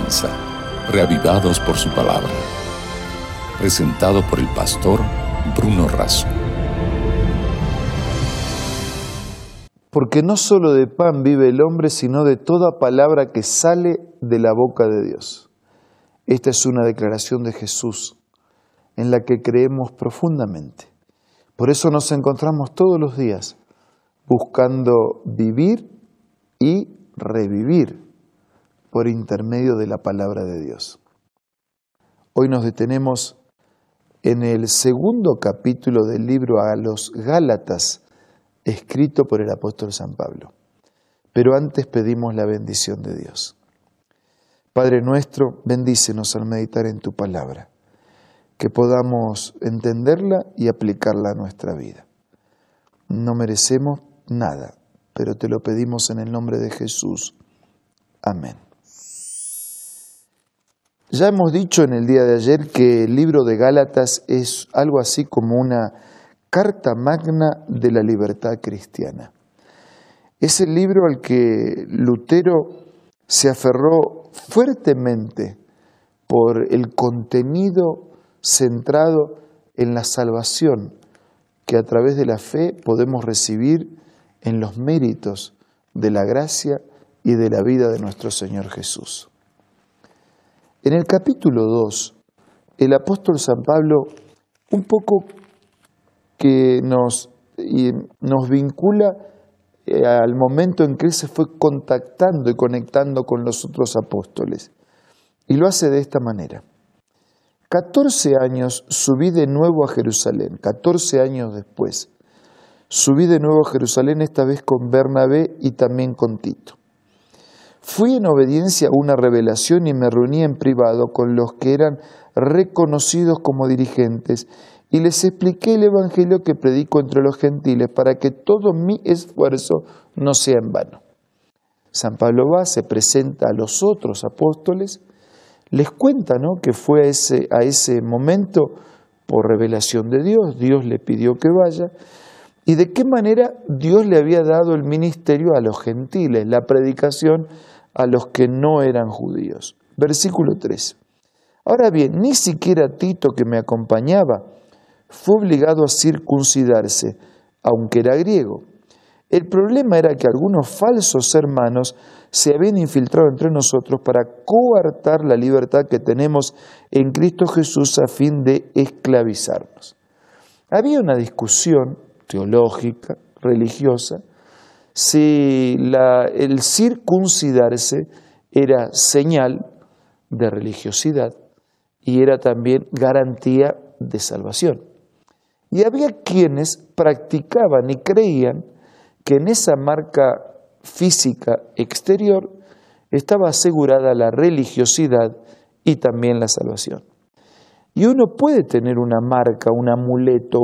comienza, reavivados por su palabra. Presentado por el pastor Bruno Razo. Porque no solo de pan vive el hombre, sino de toda palabra que sale de la boca de Dios. Esta es una declaración de Jesús en la que creemos profundamente. Por eso nos encontramos todos los días buscando vivir y revivir por intermedio de la palabra de Dios. Hoy nos detenemos en el segundo capítulo del libro a los Gálatas, escrito por el apóstol San Pablo. Pero antes pedimos la bendición de Dios. Padre nuestro, bendícenos al meditar en tu palabra, que podamos entenderla y aplicarla a nuestra vida. No merecemos nada, pero te lo pedimos en el nombre de Jesús. Amén. Ya hemos dicho en el día de ayer que el libro de Gálatas es algo así como una carta magna de la libertad cristiana. Es el libro al que Lutero se aferró fuertemente por el contenido centrado en la salvación que a través de la fe podemos recibir en los méritos de la gracia y de la vida de nuestro Señor Jesús. En el capítulo 2, el apóstol San Pablo, un poco que nos vincula al momento en que él se fue contactando y conectando con los otros apóstoles. Y lo hace de esta manera. 14 años subí de nuevo a Jerusalén, 14 años después. Subí de nuevo a Jerusalén, esta vez con Bernabé y también con Tito. Fui en obediencia a una revelación y me reuní en privado con los que eran reconocidos como dirigentes y les expliqué el evangelio que predico entre los gentiles para que todo mi esfuerzo no sea en vano. San Pablo va, se presenta a los otros apóstoles, les cuenta, ¿no?, que fue a ese momento por revelación de Dios, Dios le pidió que vaya, y de qué manera Dios le había dado el ministerio a los gentiles, la predicación a los que no eran judíos. Versículo 3. Ahora bien, ni siquiera Tito, que me acompañaba, fue obligado a circuncidarse, aunque era griego. El problema era que algunos falsos hermanos se habían infiltrado entre nosotros para coartar la libertad que tenemos en Cristo Jesús a fin de esclavizarnos. Había una discusión teológica, religiosa, si el circuncidarse era señal de religiosidad y era también garantía de salvación. Y había quienes practicaban y creían que en esa marca física exterior estaba asegurada la religiosidad y también la salvación. Y uno puede tener una marca, un amuleto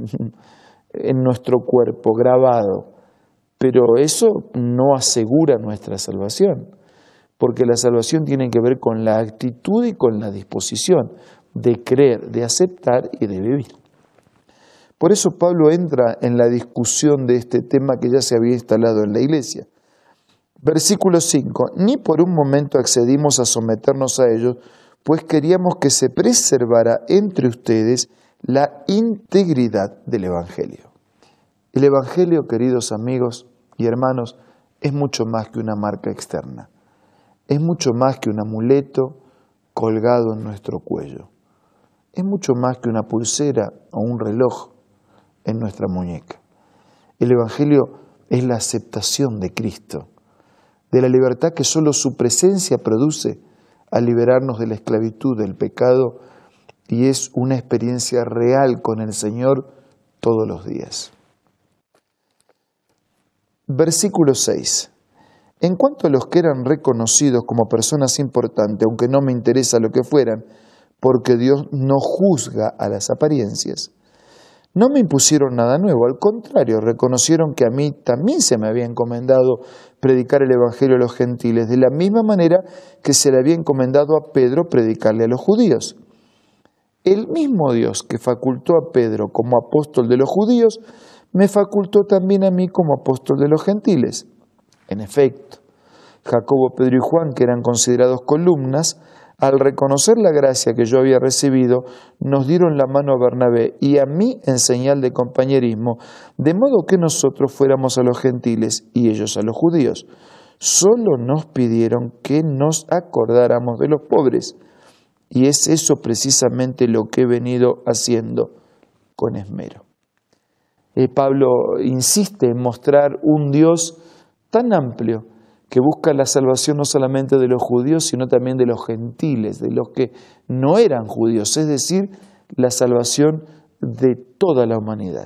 en nuestro cuerpo grabado, pero eso no asegura nuestra salvación, porque la salvación tiene que ver con la actitud y con la disposición de creer, de aceptar y de vivir. Por eso Pablo entra en la discusión de este tema que ya se había instalado en la iglesia. Versículo 5. Ni por un momento accedimos a someternos a ellos, pues queríamos que se preservara entre ustedes la integridad del Evangelio. El Evangelio, queridos amigos y hermanos, es mucho más que una marca externa. Es mucho más que un amuleto colgado en nuestro cuello. Es mucho más que una pulsera o un reloj en nuestra muñeca. El Evangelio es la aceptación de Cristo, de la libertad que solo su presencia produce al liberarnos de la esclavitud del pecado, y es una experiencia real con el Señor todos los días. Versículo 6. En cuanto a los que eran reconocidos como personas importantes, aunque no me interesa lo que fueran, porque Dios no juzga a las apariencias, no me impusieron nada nuevo, al contrario, reconocieron que a mí también se me había encomendado predicar el Evangelio a los gentiles, de la misma manera que se le había encomendado a Pedro predicarle a los judíos. El mismo Dios que facultó a Pedro como apóstol de los judíos, me facultó también a mí como apóstol de los gentiles. En efecto, Jacobo, Pedro y Juan, que eran considerados columnas, al reconocer la gracia que yo había recibido, nos dieron la mano a Bernabé y a mí en señal de compañerismo, de modo que nosotros fuéramos a los gentiles y ellos a los judíos. Solo nos pidieron que nos acordáramos de los pobres, y es eso precisamente lo que he venido haciendo con esmero. Pablo insiste en mostrar un Dios tan amplio que busca la salvación no solamente de los judíos, sino también de los gentiles, de los que no eran judíos, es decir, la salvación de toda la humanidad.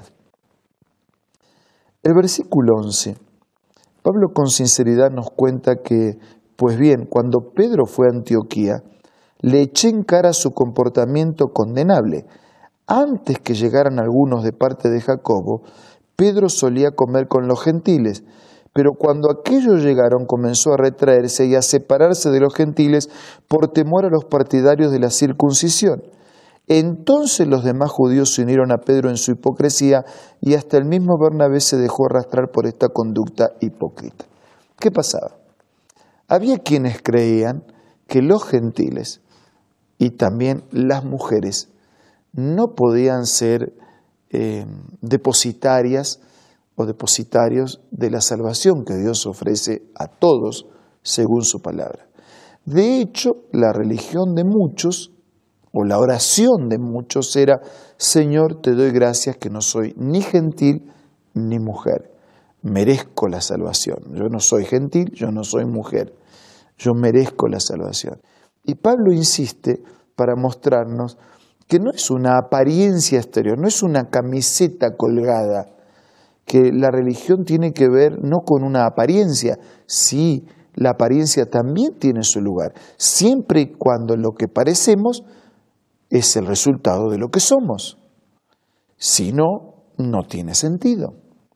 El versículo 11, Pablo con sinceridad nos cuenta que, pues bien, cuando Pedro fue a Antioquía, le eché en cara su comportamiento condenable. Antes que llegaran algunos de parte de Jacobo, Pedro solía comer con los gentiles, pero cuando aquellos llegaron comenzó a retraerse y a separarse de los gentiles por temor a los partidarios de la circuncisión. Entonces los demás judíos se unieron a Pedro en su hipocresía y hasta el mismo Bernabé se dejó arrastrar por esta conducta hipócrita. ¿Qué pasaba? Había quienes creían que los gentiles y también las mujeres no podían ser depositarias o depositarios de la salvación que Dios ofrece a todos según su palabra. De hecho, la religión de muchos o la oración de muchos era: Señor, te doy gracias que no soy ni gentil ni mujer. Merezco la salvación. Yo no soy gentil, yo no soy mujer. Yo merezco la salvación. Y Pablo insiste para mostrarnos que no es una apariencia exterior, no es una camiseta colgada, que la religión tiene que ver no con una apariencia. Sí, la apariencia también tiene su lugar, siempre y cuando lo que parecemos es el resultado de lo que somos. Si no, no tiene sentido.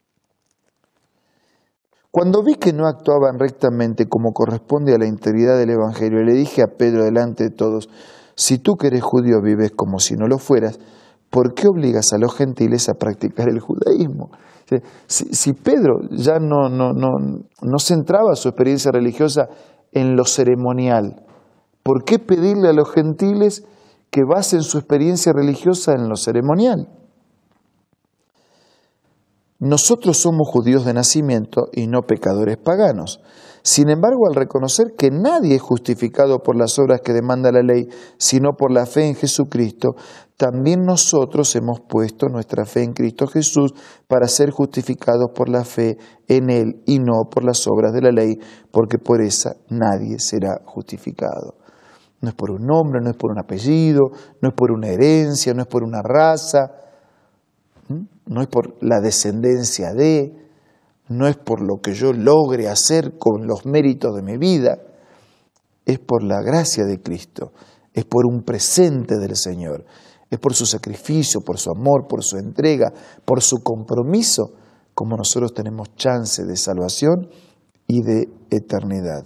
Cuando vi que no actuaban rectamente como corresponde a la integridad del Evangelio, le dije a Pedro delante de todos: si tú que eres judío vives como si no lo fueras, ¿por qué obligas a los gentiles a practicar el judaísmo? Si Pedro ya no centraba su experiencia religiosa en lo ceremonial, ¿por qué pedirle a los gentiles que basen su experiencia religiosa en lo ceremonial? Nosotros somos judíos de nacimiento y no pecadores paganos. Sin embargo, al reconocer que nadie es justificado por las obras que demanda la ley, sino por la fe en Jesucristo, también nosotros hemos puesto nuestra fe en Cristo Jesús para ser justificados por la fe en Él y no por las obras de la ley, porque por esa nadie será justificado. No es por un nombre, no es por un apellido, no es por una herencia, no es por una raza, no es por la descendencia de, no es por lo que yo logre hacer con los méritos de mi vida, es por la gracia de Cristo, es por un presente del Señor, es por su sacrificio, por su amor, por su entrega, por su compromiso, como nosotros tenemos chance de salvación y de eternidad.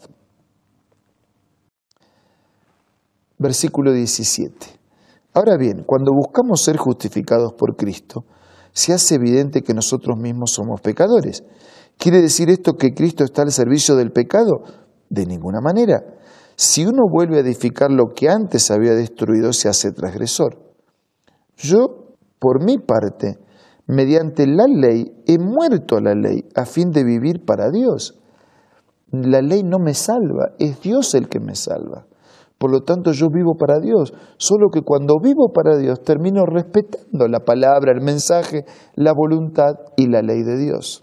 Versículo 17. Ahora bien, cuando buscamos ser justificados por Cristo, se hace evidente que nosotros mismos somos pecadores. ¿Quiere decir esto que Cristo está al servicio del pecado? De ninguna manera. Si uno vuelve a edificar lo que antes había destruido, se hace transgresor. Yo, por mi parte, mediante la ley, he muerto a la ley a fin de vivir para Dios. La ley no me salva, es Dios el que me salva. Por lo tanto, yo vivo para Dios, solo que cuando vivo para Dios termino respetando la palabra, el mensaje, la voluntad y la ley de Dios.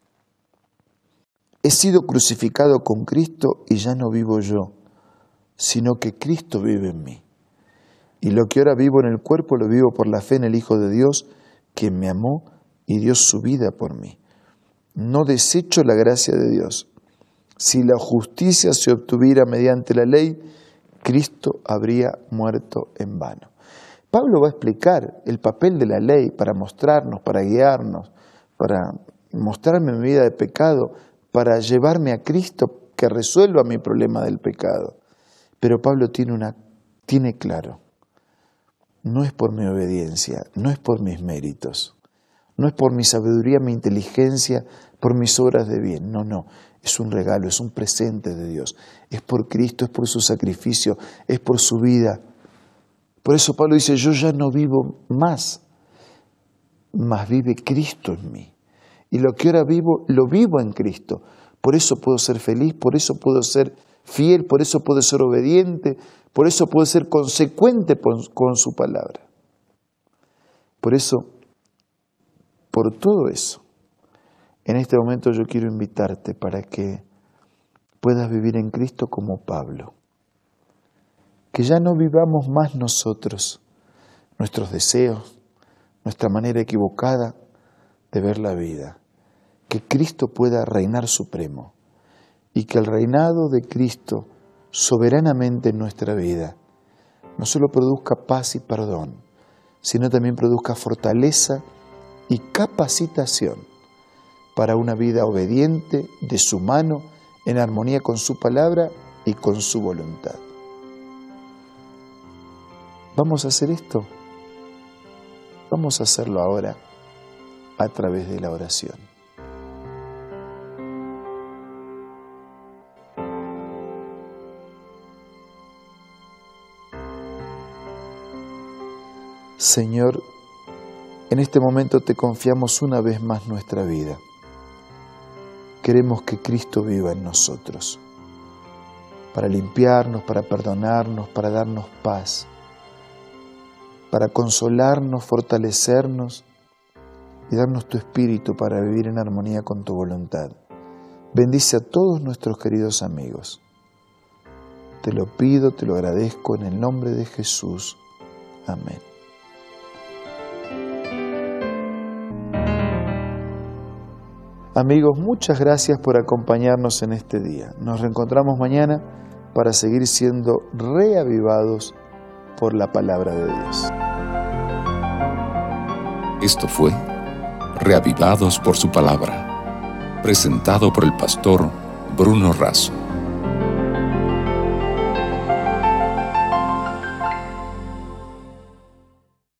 He sido crucificado con Cristo y ya no vivo yo, sino que Cristo vive en mí. Y lo que ahora vivo en el cuerpo lo vivo por la fe en el Hijo de Dios, quien me amó y dio su vida por mí. No desecho la gracia de Dios. Si la justicia se obtuviera mediante la ley, Cristo habría muerto en vano. Pablo va a explicar el papel de la ley para mostrarnos, para guiarnos, para mostrarme mi vida de pecado, para llevarme a Cristo que resuelva mi problema del pecado. Pero Pablo tiene claro, no es por mi obediencia, no es por mis méritos, no es por mi sabiduría, mi inteligencia por mis obras de bien. No, es un regalo, es un presente de Dios. Es por Cristo, es por su sacrificio, es por su vida. Por eso Pablo dice, yo ya no vivo más vive Cristo en mí. Y lo que ahora vivo, lo vivo en Cristo. Por eso puedo ser feliz, por eso puedo ser fiel, por eso puedo ser obediente, por eso puedo ser consecuente con su palabra. Por eso, por todo eso, en este momento yo quiero invitarte para que puedas vivir en Cristo como Pablo. Que ya no vivamos más nosotros, nuestros deseos, nuestra manera equivocada de ver la vida. Que Cristo pueda reinar supremo y que el reinado de Cristo soberanamente en nuestra vida no solo produzca paz y perdón, sino también produzca fortaleza y capacitación para una vida obediente de su mano, en armonía con su palabra y con su voluntad. ¿Vamos a hacer esto? Vamos a hacerlo ahora a través de la oración. Señor, en este momento te confiamos una vez más nuestra vida. Queremos que Cristo viva en nosotros, para limpiarnos, para perdonarnos, para darnos paz, para consolarnos, fortalecernos y darnos tu espíritu para vivir en armonía con tu voluntad. Bendice a todos nuestros queridos amigos. Te lo pido, te lo agradezco en el nombre de Jesús. Amén. Amigos, muchas gracias por acompañarnos en este día. Nos reencontramos mañana para seguir siendo reavivados por la palabra de Dios. Esto fue Reavivados por su palabra, presentado por el pastor Bruno Razo.